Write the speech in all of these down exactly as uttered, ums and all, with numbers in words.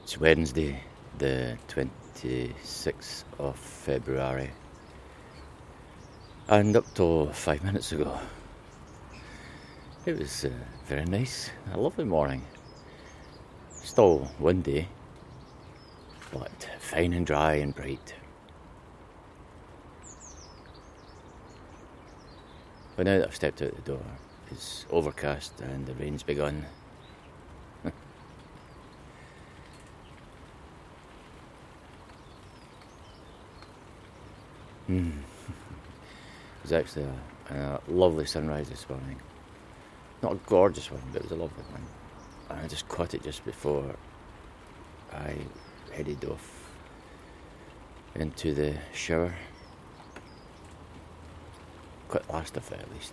It's Wednesday, the twenty-sixth of February, and up to five minutes ago, it was uh, very nice, a lovely morning. Still windy, but fine and dry and bright. But now that I've stepped out the door, it's overcast and the rain's begun. mm. It was actually a, a lovely sunrise this morning. Not a gorgeous one, but it was a lovely one. And I just caught it just before I headed off into the shower. Quite last of it, at least.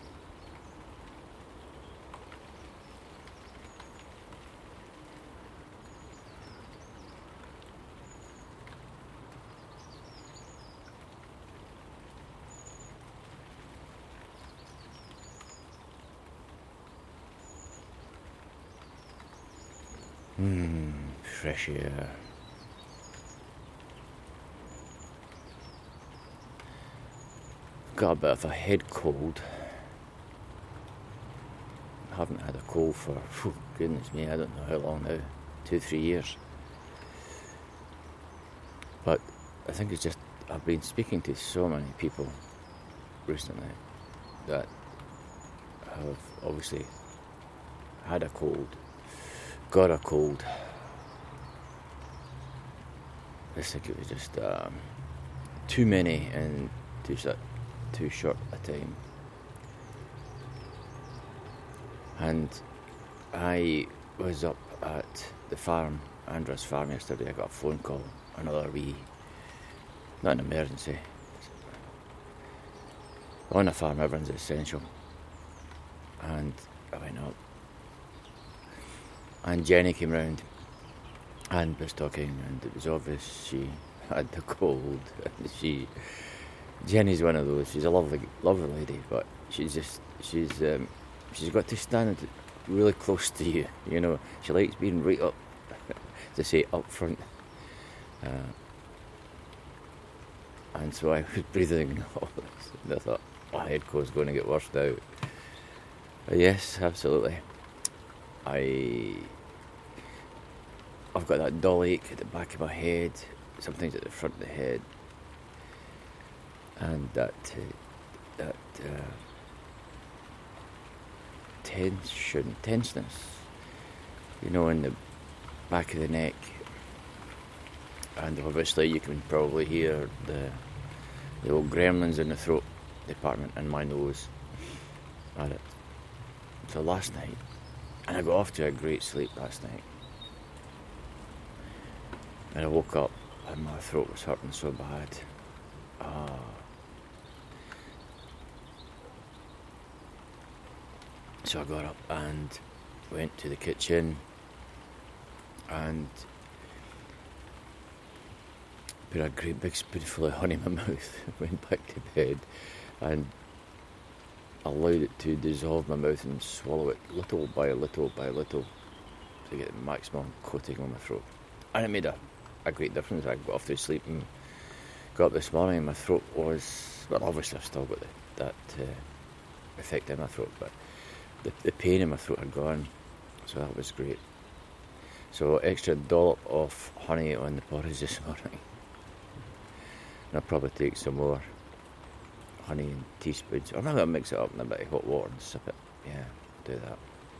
Mmm, fresh air. Got a bit of a head cold. I haven't had a cold for, whew, goodness me, I don't know how long now, two, three years. But I think it's just, I've been speaking to so many people recently that have obviously had a cold, got a cold. I think it was just um, too many and too too short a time. And I was up at the farm, Andrew's farm yesterday. I got a phone call, another wee, not an emergency. On a farm, everyone's essential. And I went up. And Jenny came round and was talking, and it was obvious she had the cold. she, Jenny's one of those. She's a lovely, lovely lady, but she's just, she's, um, she's got to stand really close to you. You know, she likes being right up, to say up front. Uh, and so I was breathing all this, and I thought, my head cold's going to get worse now. But yes, absolutely. I, I've got that dull ache at the back of my head, sometimes at the front of the head, and that uh, that uh, tension, tenseness, you know, in the back of the neck, and obviously you can probably hear the the old gremlins in the throat department and my nose at it. So last night, and I got off to a great sleep last night. And I woke up and my throat was hurting so bad. Ah. So I got up and went to the kitchen and put a great big spoonful of honey in my mouth. Went back to bed and allowed it to dissolve my mouth and swallow it little by little by little to get the maximum coating on my throat. And it made a, a great difference. I got off to sleep and got up this morning and my throat was, well, obviously I've still got the, that uh, effect in my throat, but the, the pain in my throat had gone, so that was great. So extra dollop of honey on the porridge this morning. And I'll probably take some more honey in teaspoons. Or maybe I'll mix it up in a bit of hot water and sip it. Yeah, do that.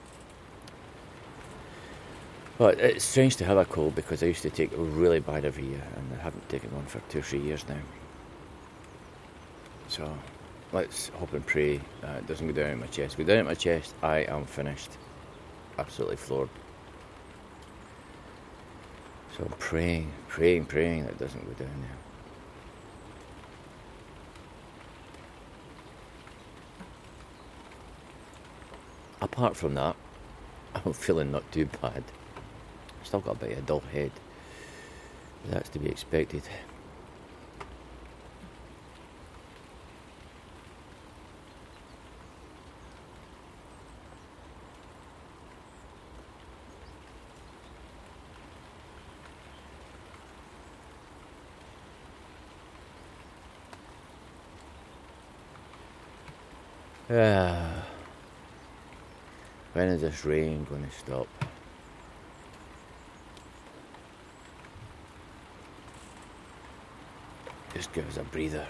But it's strange to have a cold because I used to take it really bad every year and I haven't taken one for two or three years now. So let's hope and pray uh, it doesn't go down in my chest. Go down in my chest, I am finished. Absolutely floored. So I'm praying, praying, praying that it doesn't go down there. Apart from that, I'm feeling not too bad. Still got a bit of a dull head. That's to be expected. Uh, when is this rain going to stop? Just give us a breather.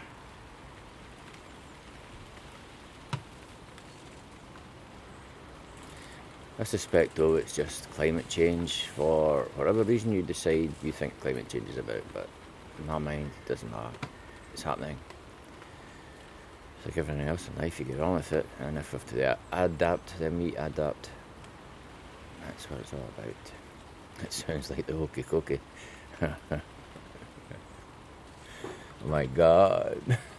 I suspect though it's just climate change for whatever reason you decide you think climate change is about, but in my mind it doesn't matter. It's happening. It's like everything else in life, you get on with it, and if we have to adapt, then we adapt. That's what it's all about. It sounds like the hokey cokey. Oh my God.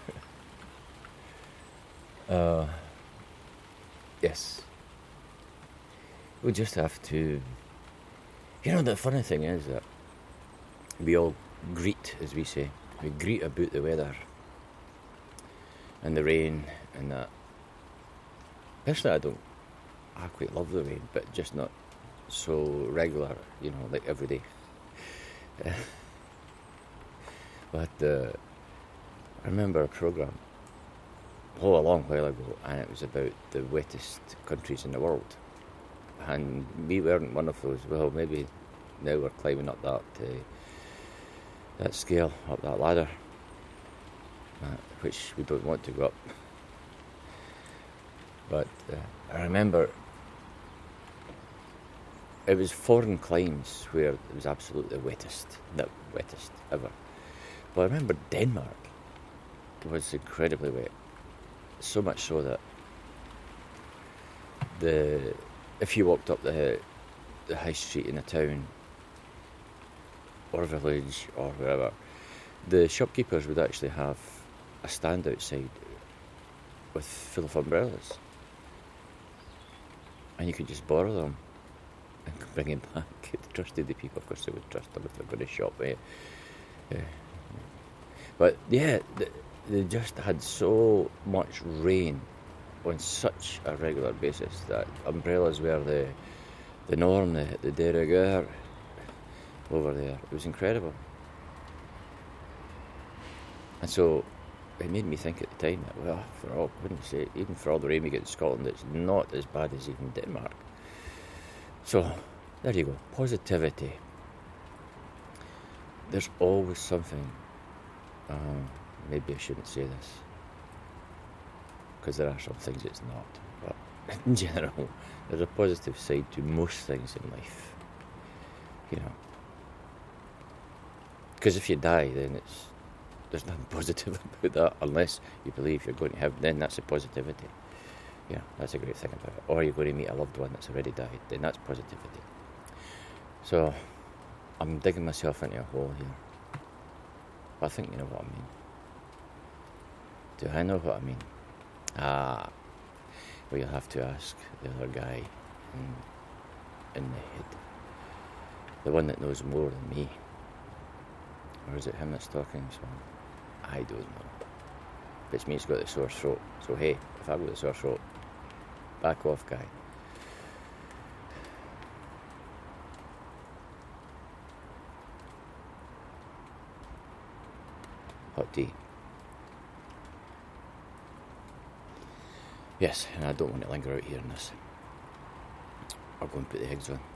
uh, yes. We just have to... You know, the funny thing is that we all greet, as we say. We greet about the weather and the rain and that. Personally, I don't... I quite love the rain, but just not so regular, you know, like every day. But uh, I remember a programme, oh, a long while ago, and it was about the wettest countries in the world. And we weren't one of those. Well, maybe now we're climbing up that uh, that scale, up that ladder, uh, which we don't want to go up. But uh, I remember it was foreign climes where it was absolutely wettest, the wettest ever. But I remember Denmark was incredibly wet, so much so that the if you walked up the the high street in a town or village or wherever, the shopkeepers would actually have a stand outside with full of umbrellas, and you could just borrow them and bring them back. They trusted the people, of course they would trust them if they're going to shop. Eh? Yeah. But yeah, they, they just had so much rain on such a regular basis that umbrellas were the the norm, the, the de rigueur over there. It was incredible. And so it made me think at the time that, well, for all goodness sake, even for all the rain we get in Scotland, it's not as bad as even Denmark. So there you go, positivity. There's always something. Um, maybe I shouldn't say this, because there are some things it's not, but in general, there's a positive side to most things in life, you know. Because if you die, then it's there's nothing positive about that, unless you believe you're going to heaven. Then that's a positivity. Yeah, that's a great thing about it. Or you're going to meet a loved one that's already died. Then that's positivity. So I'm digging myself into a hole here. But I think you know what I mean. Do I know what I mean? Ah, well, you'll have to ask the other guy in, in the head, the one that knows more than me. Or is it him that's talking? So I don't know. But it's me that's got the sore throat. So hey, if I've got the sore throat, back off, guy. Hot tea. Yes, and I don't want to linger out here in this. I'll go and put the eggs on.